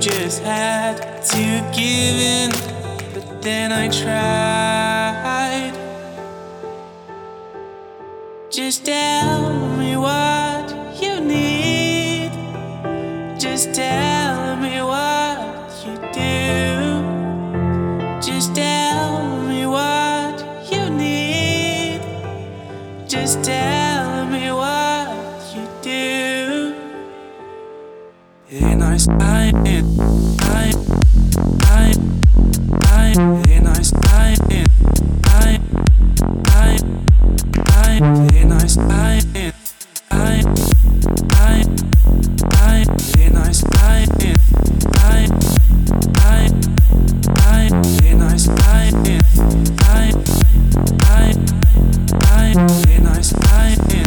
just had to give in, but then I tried. Just tell me what you need. Just tell me what you do. Just tell me what you need. Just tell me what you do. And I sign it, and I sign it, and I sign it, and I sign it, and I sign it, and I sign it,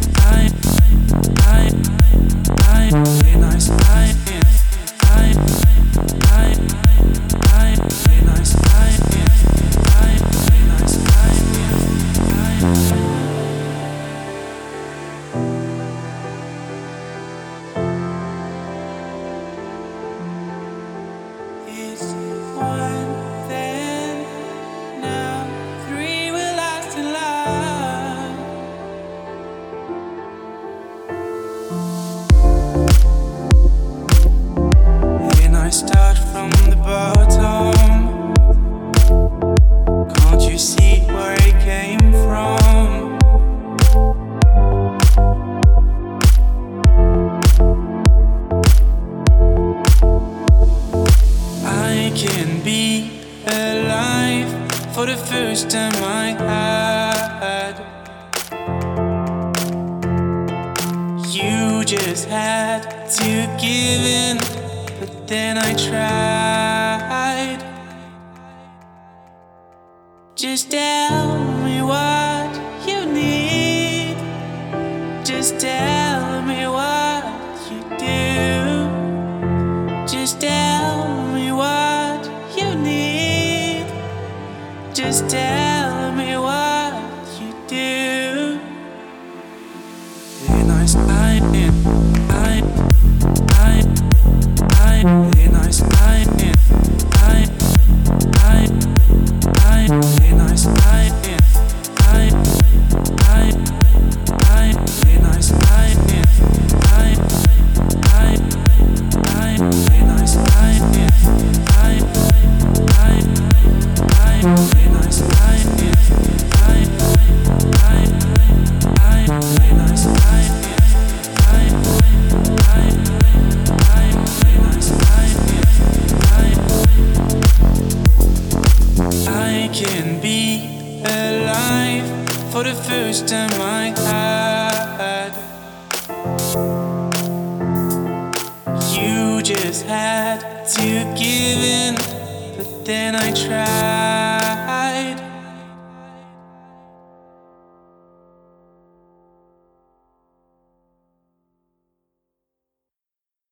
it's one, then, now, three will last in love. And I start from the bottom. Can't you see where it came from? I can be alive for the first time I had. You just had to give in, but then I tried. Just tell me what you need. Just tell me what you do. Just tell me what you need. Just tell me what you do. And I sign it, and I sign it, and I sign it, and I sign it, I can be alive for the first time I had. You just had to give in, but then I tried.